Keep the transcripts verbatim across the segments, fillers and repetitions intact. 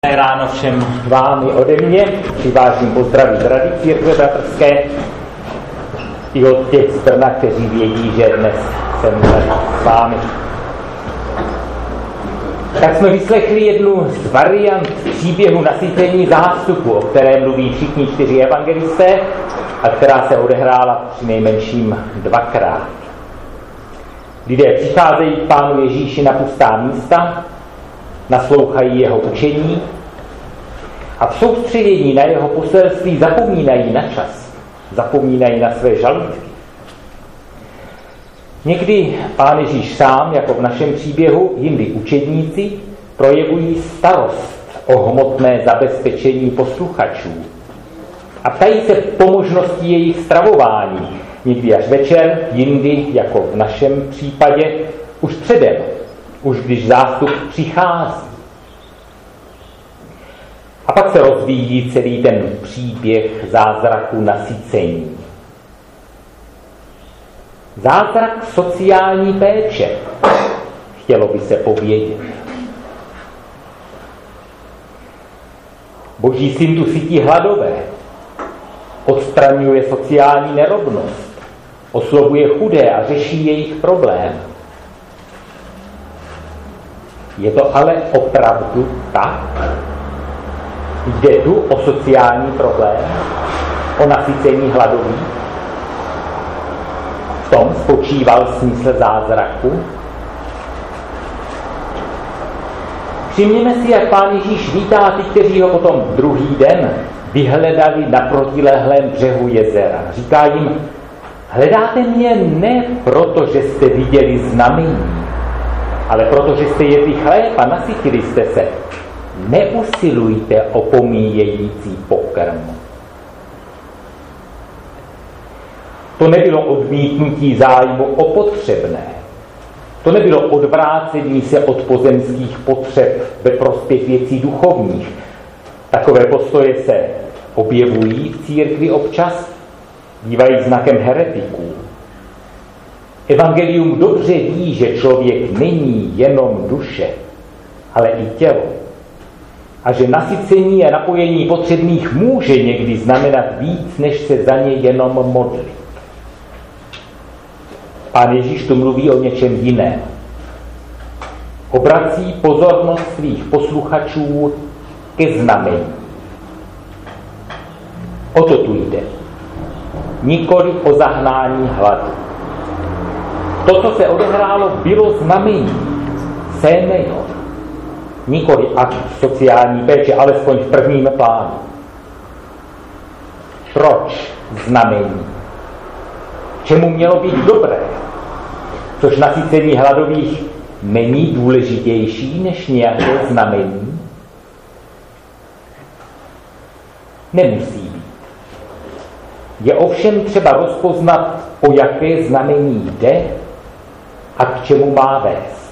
Ráno všem vámi ode mě, při vážným pozdraví z Rady Církve bratrské i od těch z Brna, kteří vědí, že dnes jsem tady s vámi. Tak jsme vyslechli jednu z variant příběhu nasycení zástupu, o které mluví všichni čtyři evangelisté a která se odehrála přinejmenším dvakrát. Lidé přicházejí k Pánu Ježíši na pustá místa, naslouchají jeho učení a v soustředění na jeho poselství zapomínají na čas, zapomínají na své žaludky. Někdy Pán Ježíš sám, jako v našem příběhu, jindy učedníci, projevují starost o hmotné zabezpečení posluchačů a ptají se po možnosti jejich stravování, někdy až večer, jindy, jako v našem případě, už předem, už když zástup přichází. A pak se rozvíjí celý ten příběh zázraku nasycení. Zázrak sociální péče, chtělo by se povědět. Boží syn tu sytí hladové, odstraňuje sociální nerovnost, oslovuje chudé a řeší jejich problém. Je to ale opravdu tak? Jde tu o sociální problém, o nasycení hladových? V tom spočíval smysl zázraku? Všimněme si, jak Pán Ježíš vítá ty, kteří ho potom druhý den vyhledali na protilehlém břehu jezera. Říká jim, hledáte mě ne proto, že jste viděli znamení, ale protože jste jedli chléb a nasytili jste se. Neusilujte o pomíjející pokrm. To nebylo odmítnutí zájmu o potřebné. To nebylo odvrácení se od pozemských potřeb ve prospěch věcí duchovních. Takové postoje se objevují v církvi občas, bývají znakem heretiků. Evangelium dobře ví, že člověk není jenom duše, ale i tělo. A že nasycení a napojení potřebných může někdy znamenat víc, než se za ně jenom modlit. Pán Ježíš tu mluví o něčem jiném. Obrací pozornost svých posluchačů ke znamení. O to tu jde. Nikoli o zahnání hladu. To, co se odehrálo, bylo znamení. Sémejon. Nikoli akt sociální péče, alespoň v prvním plánu. Proč znamení? Čemu mělo být dobré? Což nasycení hladových není důležitější než nějaké znamení? Nemusí být. Je ovšem třeba rozpoznat, o jaké znamení jde a k čemu má vést.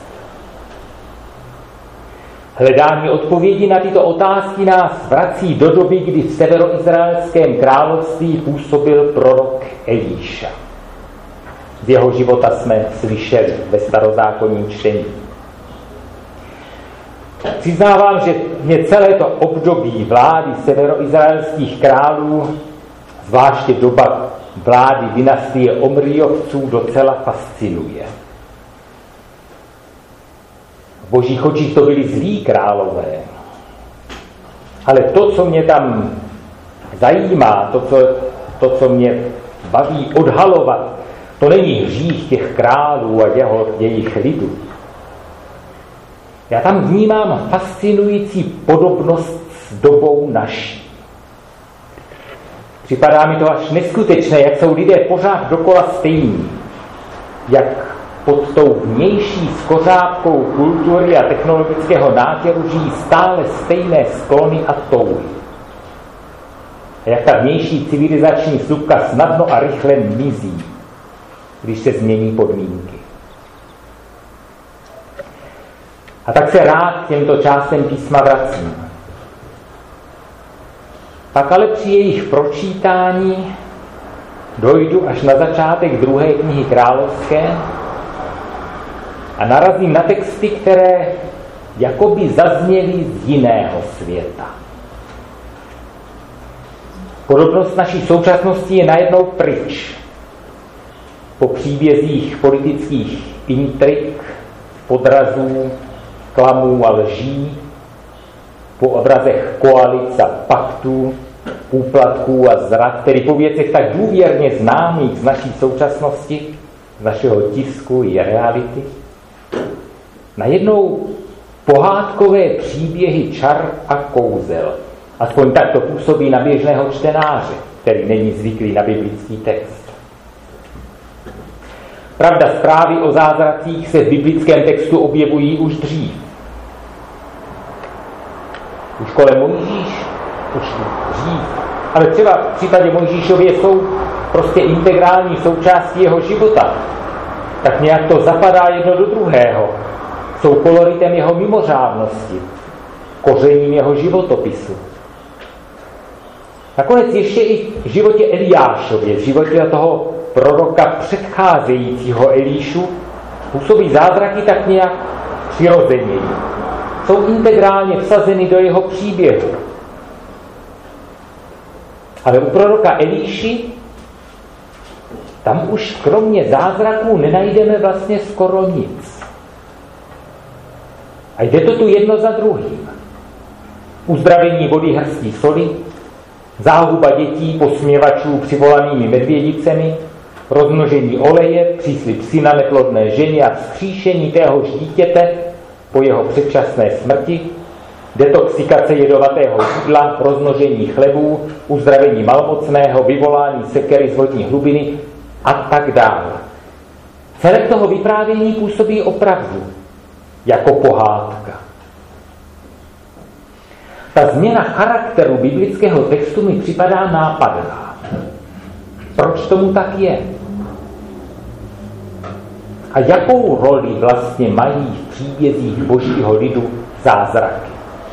Hledání odpovědi na tyto otázky nás vrací do doby, kdy v severoizraelském království působil prorok Elíša. Z jeho života jsme slyšeli ve starozákonním čtení. Přiznávám, že mě celé to období vlády severoizraelských králů, zvláště doba vlády dynastie Omriovců, docela fascinuje. V božích očích to byli zlí králové. Ale to, co mě tam zajímá, to, co, to, co mě baví odhalovat, to není hřích těch králů a jeho, jejich lidu. Já tam vnímám fascinující podobnost s dobou naší. Připadá mi to až neskutečné, jak jsou lidé pořád dokola stejní. Jak pod tou vnější skořápkou kultury a technologického nátěru žijí stále stejné sklony a touhy. A jak ta vnější civilizační slupka snadno a rychle mizí, když se změní podmínky. A tak se rád k těmto částem písma vracím. Pak ale při jejich pročítání dojdu až na začátek druhé knihy královské a narazím na texty, které jako by zazněly z jiného světa. Podobnost naší současnosti je najednou pryč. Po příbězích politických intrik, podrazů, klamů a lží, po obrazech koalic a paktů, úplatků a zrad, tedy po věcech tak důvěrně známých z naší současnosti, z našeho tisku i reality, najednou pohádkové příběhy čar a kouzel. Aspoň tak to působí na běžného čtenáře, který není zvyklý na biblický text. Pravda, zprávy o zázracích se v biblickém textu objevují už dřív. Už kolem Mojžíš, už dřív. Ale třeba v případě Mojžíšově jsou prostě integrální součástí jeho života. Tak nějak to zapadá jedno do druhého. Jsou koloritem jeho mimořádnosti, kořením jeho životopisu. Nakonec ještě i v životě Eliášově, v životě toho proroka předcházejícího Elíšu, působí zázraky tak nějak přirozeněji. Jsou integrálně vsazeny do jeho příběhu. Ale u proroka Elíši tam už kromě zázraků nenajdeme vlastně skoro nic. A jde to tu jedno za druhým. Uzdravení vody hrstí soli, záhuba dětí posměvačů přivolanými medvědicemi, rozmnožení oleje, příslib syna neplodné ženě a vzkříšení téhož dítěte po jeho předčasné smrti, detoxikace jedovatého jídla, rozmnožení chlebů, uzdravení malomocného, vyvolání sekery z vodní hlubiny a tak dále. Celek toho vyprávění působí opravdu jako pohádka. Ta změna charakteru biblického textu mi připadá nápadná. Proč tomu tak je? A jakou roli vlastně mají v příbězích božího lidu zázraky?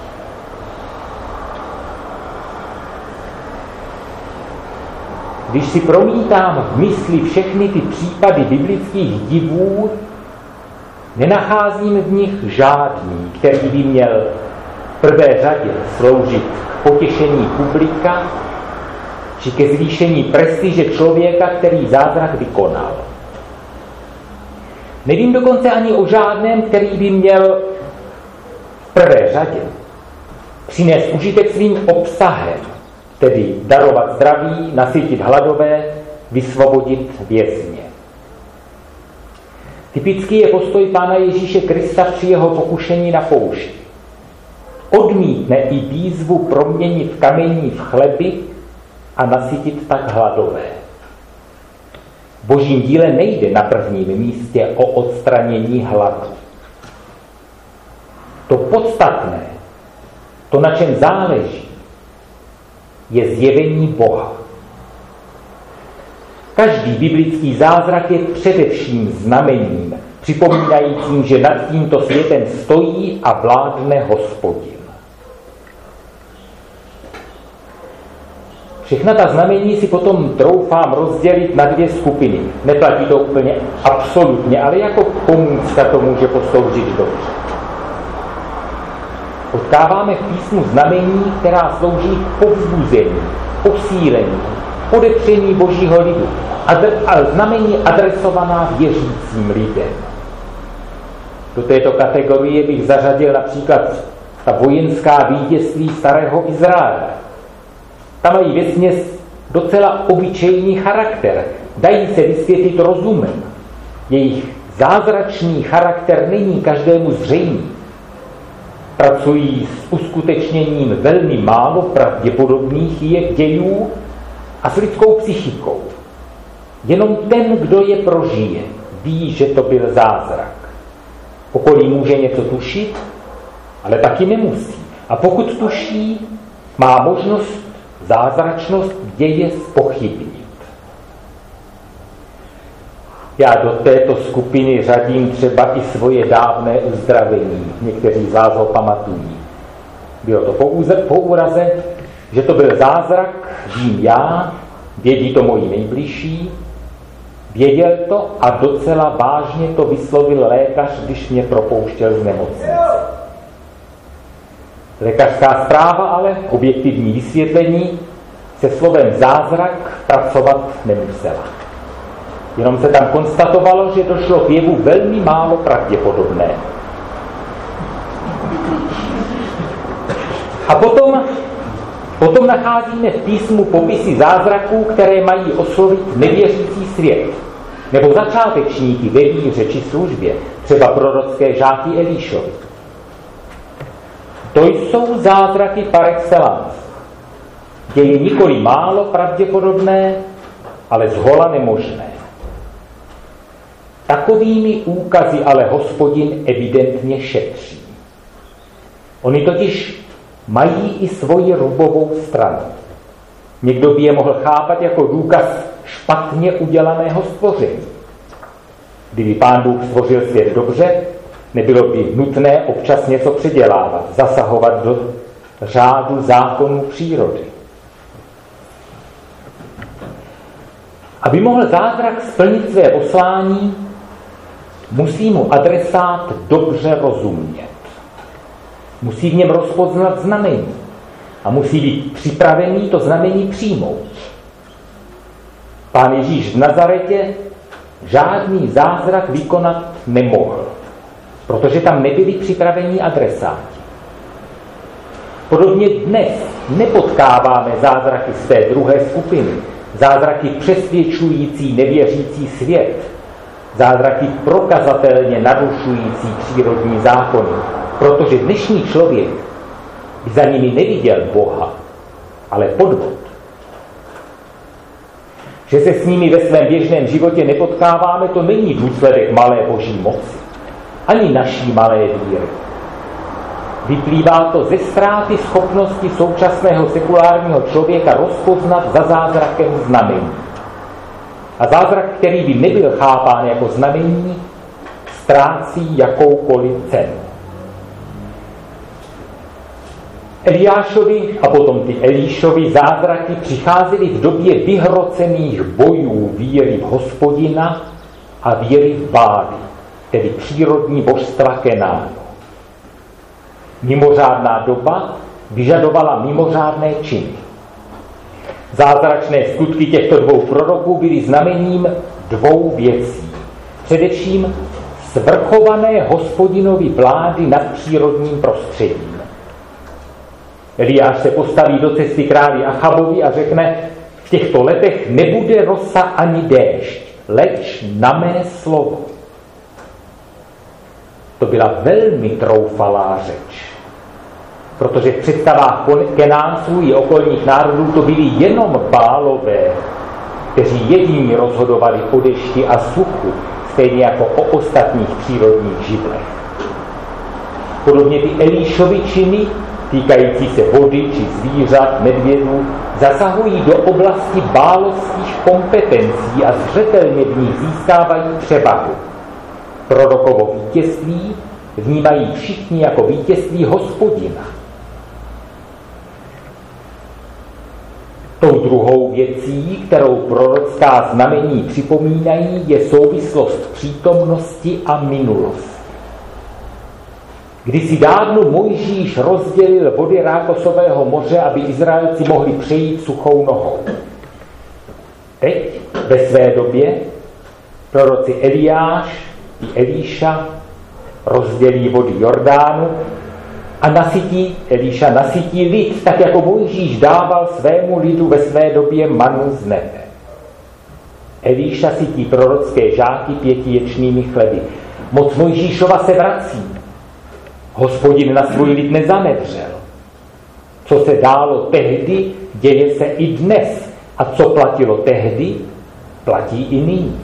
Když si promítám v mysli všechny ty případy biblických divů, nenacházím v nich žádný, který by měl v prvé řadě sloužit k potěšení publika či ke zvýšení prestiže člověka, který zázrak vykonal. Nevím dokonce ani o žádném, který by měl v prvé řadě přinést užitek svým obsahem, tedy darovat zdraví, nasytit hladové, vysvobodit vězně. Typický je postoj Pána Ježíše Krista při jeho pokušení na poušti. Odmítne i výzvu proměnit kamení v chleby a nasytit tak hladové. V božím díle nejde na prvním místě o odstranění hladu. To podstatné, to, na čem záleží, je zjevení Boha. Každý biblický zázrak je především znamením, připomínajícím, že nad tímto světem stojí a vládne Hospodin. Všechna ta znamení si potom troufám rozdělit na dvě skupiny. Neplatí to úplně absolutně, ale jako pomůcka to může posloužit dobře. Potkáváme v písmu znamení, která slouží k povzbuzení, posílení, podepření božího lidu, a znamení adresovaná věřícím lidem. Do této kategorie bych zařadil například ta vojenská vítězství starého Izraele. Tam mají vesměs docela obyčejný charakter. Dají se vysvětlit rozumem. Jejich zázračný charakter není každému zřejmý. Pracují s uskutečněním velmi málo pravděpodobných dějů a s lidskou psychikou. Jenom ten, kdo je prožije, ví, že to byl zázrak. Okolí může něco tušit, ale taky nemusí. A pokud tuší, má možnost zázračnost děje zpochybnit. Já do této skupiny řadím třeba i svoje dávné uzdravení. Někteří z vás ho pamatují. Bylo to po úraze, že to byl zázrak, vím já, vědí to moji nejbližší, věděl to a docela vážně to vyslovil lékař, když mě propouštěl z nemocnice. Lékařská zpráva ale, objektivní vysvětlení, se slovem zázrak pracovat nemusela. Jenom se tam konstatovalo, že došlo k jevu velmi málo pravděpodobné. A potom, potom nacházíme v písmu popisy zázraků, které mají oslovit nevěřící svět, nebo začátečníky ve víře či službě, třeba prorocké žáky Elíšovi. To jsou zázraky par excellence. Děje nikoli málo pravděpodobné, ale zhola nemožné. Takovými úkazy ale Hospodin evidentně šetří. Oni totiž mají i svoji rubovou stranu. Někdo by je mohl chápat jako důkaz špatně udělaného stvoření. Kdyby Pán Bůh stvořil svět dobře, nebylo by nutné občas něco předělávat, zasahovat do řádu zákonů přírody. Aby mohl zázrak splnit své poslání, musí mu adresát dobře rozumět. Musí v něm rozpoznat znamení a musí být připravený to znamení přijmout. Pán Ježíš v Nazaretě žádný zázrak vykonat nemohl, protože tam nebyli připravení adresáti. Podobně dnes nepotkáváme zázraky z té druhé skupiny, zázraky přesvědčující nevěřící svět, zázraky prokazatelně narušující přírodní zákony, protože dnešní člověk by za nimi neviděl Boha, ale podvod. Že se s nimi ve svém běžném životě nepotkáváme, to není důsledek malé boží moci, ani naší malé víry. Vyplývá to ze ztráty schopnosti současného sekulárního člověka rozpoznat za zázrakem znamení. A zázrak, který by nebyl chápán jako znamení, ztrácí jakoukoliv cenu. Eliášovi a potom ty Elíšovi zázraky přicházely v době vyhrocených bojů víry v Hospodina a víry v Bály, tedy přírodní božstva Kenánu. Mimořádná doba vyžadovala mimořádné činy. Zázračné skutky těchto dvou proroků byly znamením dvou věcí. Především svrchované Hospodinovy vlády nad přírodním prostředím. Eliáš se postaví do cesty králi Achabovi a řekne: v těchto letech nebude rosa ani déšť, leč na mé slovo. To byla velmi troufalá řeč, protože v představách Kenánců i okolních národů to byli jenom Bálové, kteří jediní rozhodovali o dešti a suchu, stejně jako o ostatních přírodních živlech. Podobně ty Elíšovy činy, týkající se vody či zvířat, medvědů, zasahují do oblasti bálovských kompetencí a zřetelně v nich získávají převahu. Prorokovo vítězství vnímají všichni jako vítězství Hospodina. Tou druhou věcí, kterou prorocká znamení připomínají, je souvislost přítomnosti a minulosti. Kdysi dávno Mojžíš rozdělil vody Rákosového moře, aby Izraelci mohli přejít suchou nohou. Teď, ve své době, proroci Eliáš i Elíša rozdělí vody Jordánu a nasytí, Elíša nasytí lid, tak jako Mojžíš dával svému lidu ve své době manu z nebe. Elíša sytí prorocké žáky pětiječnými chleby. Moc Mojžíšova se vrací. Hospodin na svůj lid nezanevřel. Co se dálo tehdy, děje se i dnes. A co platilo tehdy, platí i nyní.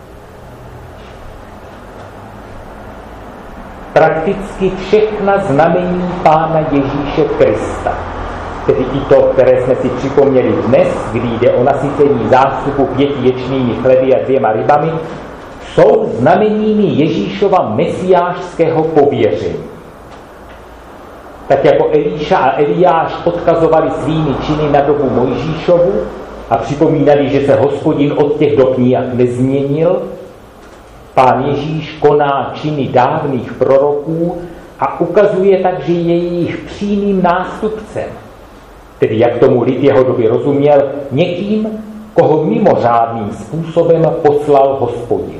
Prakticky všechna znamení Pána Ježíše Krista, tedy i to, které jsme si připomněli dnes, kdy jde o nasycení zástupu pětiječnými chleby a dvěma rybami, jsou znameními Ježíšova mesiášského pověření. Tak jako Elíša a Eliáš odkazovali svými činy na dobu Mojžíšovu a připomínali, že se Hospodin od těch dob nijak nezměnil, Pán Ježíš koná činy dávných proroků a ukazuje tak, že je jejich přímým nástupcem, tedy jak tomu lid jeho doby rozuměl, někým, koho mimořádným způsobem poslal Hospodin.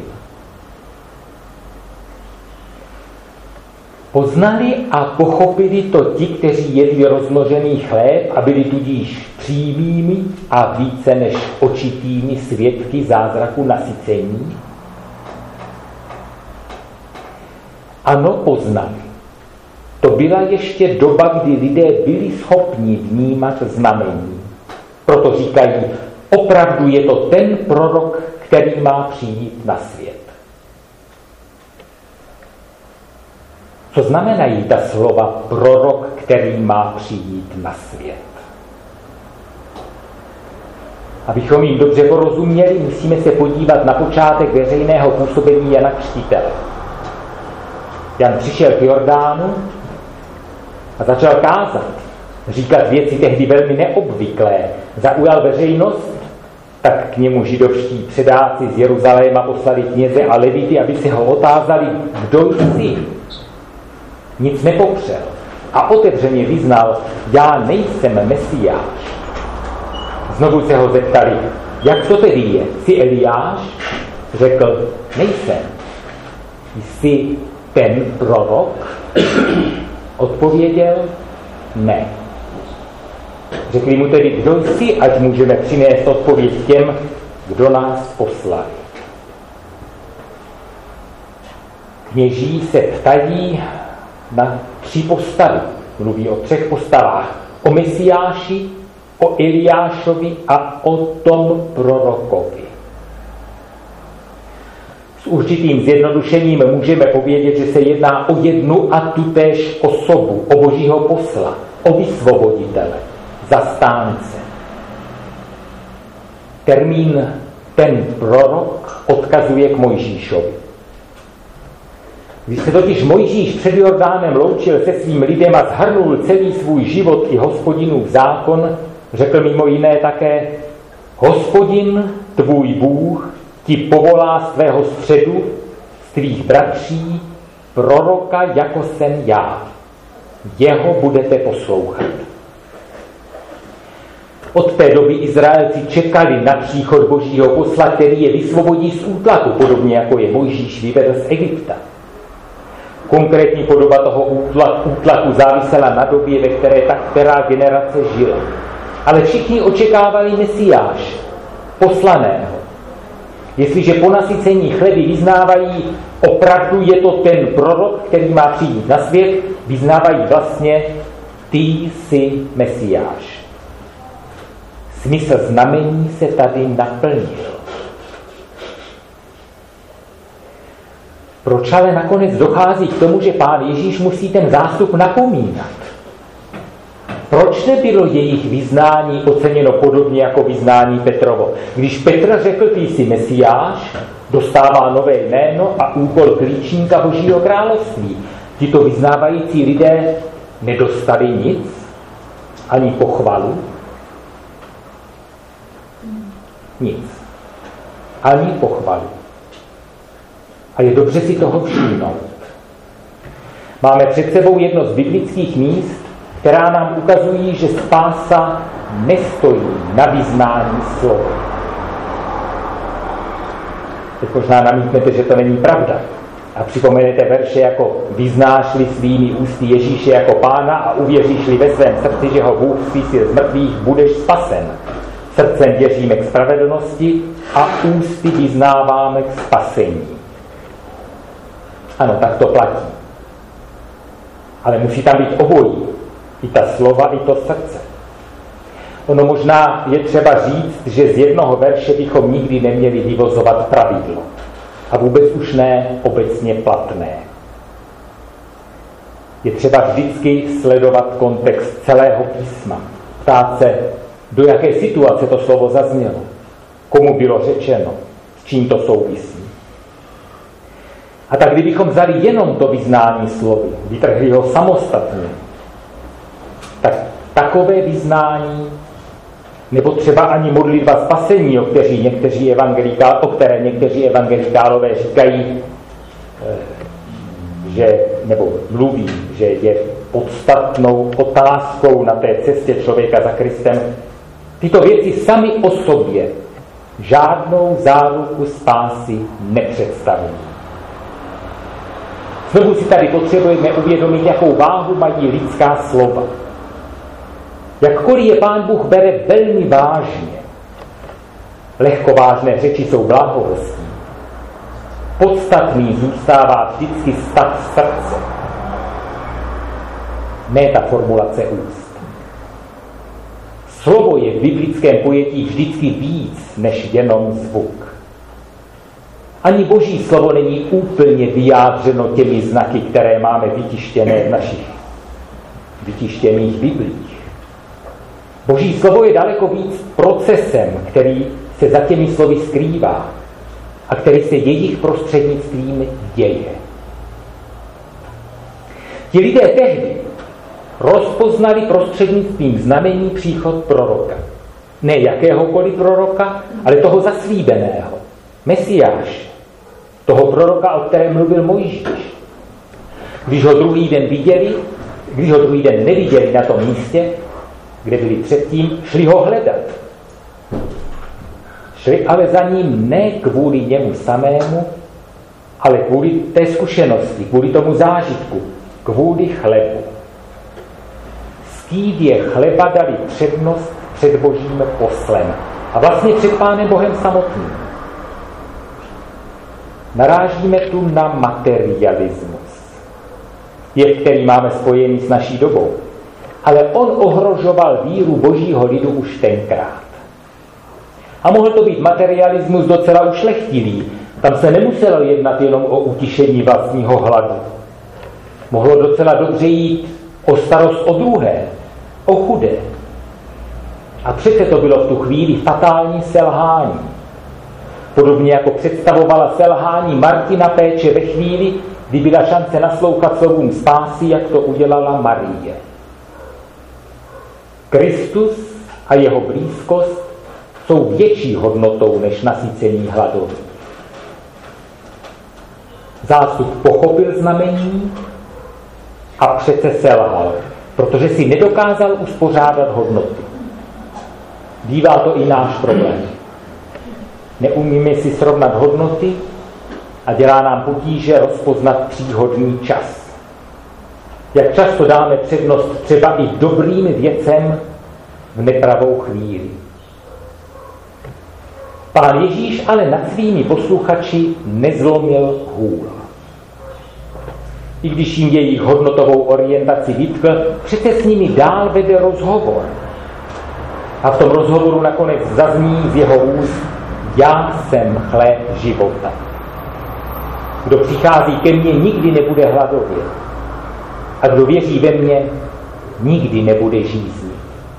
Poznali a pochopili to ti, kteří jedli rozmnožený chléb a byli tudíž přímými a více než očitými svědky zázraku nasycení? Ano, poznali. To byla ještě doba, kdy lidé byli schopni vnímat znamení. Proto říkají, opravdu je to ten prorok, který má přijít na svět. Co znamenají ta slova prorok, který má přijít na svět? Abychom jim dobře porozuměli, musíme se podívat na počátek veřejného působení Jana Křtitele. Jan přišel k Jordánu a začal kázat, říkat věci tehdy velmi neobvyklé. Zaujal veřejnost, tak k němu židovští předáci z Jeruzaléma poslali kněze a levity, aby se ho otázali, kdo jsi. Nic nepopřel a otevřeně vyznal, já nejsem Mesiáš. Znovu se ho zeptali, jak to tedy je, jsi Eliáš? Řekl, nejsem. Jsi ten prorok? Odpověděl, ne. Řekli mu tedy, kdo jsi, ať můžeme přinést odpověď těm, kdo nás poslali. Kněží se ptají na tři postavy. Mluví o třech postavách. O Mesiáši, o Eliášovi a o tom prorokovi. S určitým zjednodušením můžeme povědět, že se jedná o jednu a tutéž osobu, o Božího posla, o vysvoboditele, zastánce. Termín ten prorok odkazuje k Mojžíšovi. Když se totiž Mojžíš před Jordánem loučil se svým lidem a shrnul celý svůj život i Hospodinův zákon, řekl mimo jiné také, Hospodin, tvůj Bůh, ti povolá z tvého středu, z tvých bratří, proroka, jako jsem já. Jeho budete poslouchat. Od té doby Izraelci čekali na příchod Božího posla, který je vysvobodí z útlaku, podobně jako je Mojžíš vyvedl z Egypta. Konkrétní podoba toho útlaku závisela na době, ve které ta která generace žila. Ale všichni očekávali Mesiáš, poslaného. Jestliže po nasycení chleby vyznávají, opravdu je to ten prorok, který má přijít na svět, vyznávají vlastně, ty jsi Mesiáš. Smysl znamení se tady naplnil. Proč ale nakonec dochází k tomu, že Pán Ježíš musí ten zástup napomínat? Proč nebylo jejich vyznání oceněno podobně jako vyznání Petrovo? Když Petr řekl, ty jsi Mesiáš, dostává nové jméno a úkol klíčníka Božího království. Tito vyznávající lidé nedostali nic, ani pochvalu, nic, ani pochvalu. A je dobře si toho všimnout. Máme před sebou jedno z biblických míst, která nám ukazují, že spása nestojí na vyznání slova. Teď možná namítnete, že to není pravda. A připomenete verše jako vyznáš-li svými ústy Ježíše jako Pána a uvěříš-li ve svém srdci, že ho Bůh vzkřísil z mrtvých, budeš spasen. Srdcem věříme k spravedlnosti a ústy vyznáváme k spasení. Ano, tak to platí. Ale musí tam být obojí. I ta slova, i to srdce. Ono možná je třeba říct, že z jednoho verše bychom nikdy neměli vyvozovat pravidlo. A vůbec už ne obecně platné. Je třeba vždycky sledovat kontext celého písma. Ptát se, do jaké situace to slovo zaznělo. Komu bylo řečeno. S čím to souvisí. A tak kdybychom vzali jenom to vyznání slovy, vytrhli ho samostatně, tak takové vyznání, nebo třeba ani modlitba spasení, o, kteří někteří evangelikál, o které někteří evangelikálové říkají, že nebo mluví, že je podstatnou otázkou na té cestě člověka za Kristem, tyto věci sami o sobě žádnou záruku spásy nepředstavují. Znovu si tady potřebujeme uvědomit, jakou váhu mají lidská slova. Jakkoliv je Pán Bůh bere velmi vážně, lehkovážné řeči jsou bláhovostí, podstatný zůstává vždycky stav srdce, ne ta formulace úst. Slovo je v biblickém pojetí vždycky víc než jenom zvuk. Ani Boží slovo není úplně vyjádřeno těmi znaky, které máme vytištěné v našich vytištěných biblích. Boží slovo je daleko víc procesem, který se za těmi slovy skrývá a který se jejich prostřednictvím děje. Ti lidé tehdy rozpoznali prostřednictvím znamení příchod proroka. Ne jakéhokoliv proroka, ale toho zaslíbeného. Mesiáš. Toho proroka, o kterém mluvil Mojžíš. Když ho druhý den viděli, když ho druhý den neviděli na tom místě, kde byli předtím, šli ho hledat. Šli ale za ním ne kvůli němu samému, ale kvůli té zkušenosti, kvůli tomu zážitku, kvůli chlebu. Skýdě chleba dali přednost před Božím poslem a vlastně před Pánem Bohem samotným. Narážíme tu na materialismus, je, který máme spojený s naší dobou. Ale on ohrožoval víru Božího lidu už tenkrát. A mohl to být materialismus docela ušlechtilý. Tam se nemuselo jednat jenom o utišení vlastního hladu. Mohlo docela dobře jít o starost o druhé, o chudé. A přece to bylo v tu chvíli fatální selhání. Podobně jako představovala selhání Martina péče ve chvíli, kdy byla šance naslouchat slovům spásy, jak to udělala Marie. Kristus a jeho blízkost jsou větší hodnotou než nasycení hladový. Zástup pochopil znamení a přece selhal, protože si nedokázal uspořádat hodnoty. Bývá to i náš problém. Neumíme si srovnat hodnoty a dělá nám potíže rozpoznat příhodný čas. Jak často dáme přednost třeba i dobrým věcem v nepravou chvíli. Pán Ježíš ale nad svými posluchači nezlomil hůl. I když jim jejich hodnotovou orientaci vytkl, přece s nimi dál vede rozhovor. A v tom rozhovoru nakonec zazní z jeho úst: já jsem chléb života. Kdo přichází ke mně, nikdy nebude hladovět. A kdo věří ve mě, nikdy nebude žíznit.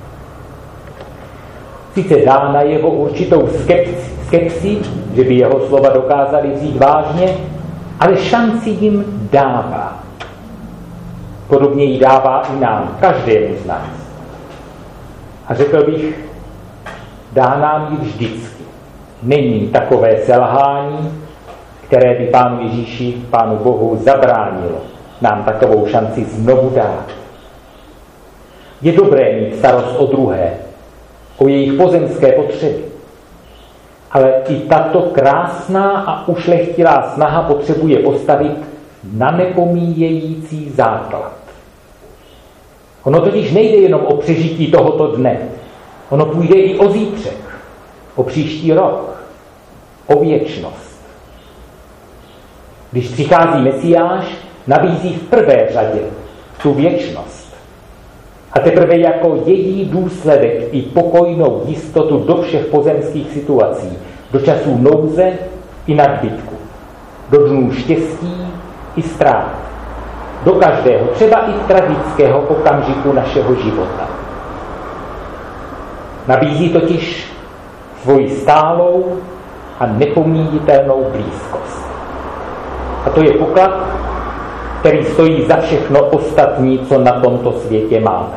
Sice dá najevo určitou skepsi, skepsi, že by jeho slova dokázali vzít vážně, ale šanci jim dává. Podobně ji dává i nám, každému z nás. A řekl bych, dá nám ji vždycky. Není takové selhání, které by Pánu Ježíši, Pánu Bohu zabránilo nám takovou šanci znovu dát. Je dobré mít starost o druhé, o jejich pozemské potřeby. Ale i tato krásná a ušlechtilá snaha potřebuje postavit na nepomíjející základ. Ono totiž nejde jenom o přežití tohoto dne. Ono půjde i o zítřek, o příští rok, o věčnost. Když přichází Mesiáš, nabízí v prvé řadě tu věčnost. A teprve jako její důsledek i pokojnou jistotu do všech pozemských situací, do časů nouze i nadbytku, do dnů štěstí i ztrát, do každého, třeba i tragického okamžiku našeho života. Nabízí totiž svoji stálou a nepomíjitelnou blízkost. A to je poklad, který stojí za všechno ostatní, co na tomto světě máme.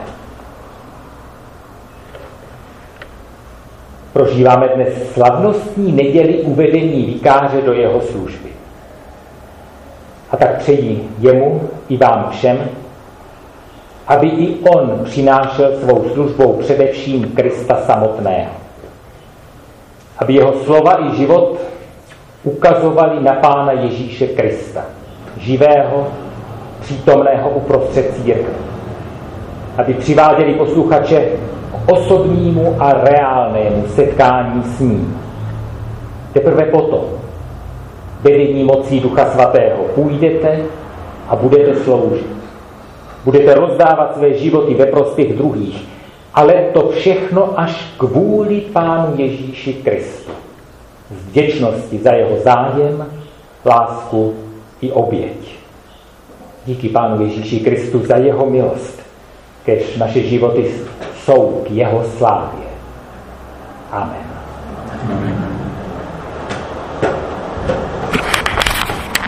Prožíváme dnes slavnostní neděli uvedení vikáře do jeho služby. A tak přeji jemu i vám všem, aby i on přinášel svou službou především Krista samotného. Aby jeho slova i život ukazovali na Pána Ježíše Krista, živého, přítomného uprostřed církve. Aby přiváděli posluchače k osobnímu a reálnému setkání s ním. Teprve potom, vedení mocí Ducha Svatého, půjdete a budete sloužit. Budete rozdávat své životy ve prospěch druhých, ale to všechno až kvůli Pánu Ježíši Kristu. Z vděčnosti za jeho zájem, lásku i oběť. Díky Pánu Ježíši Kristu za jeho milost, kež naše životy jsou k jeho slávě. Amen. Amen.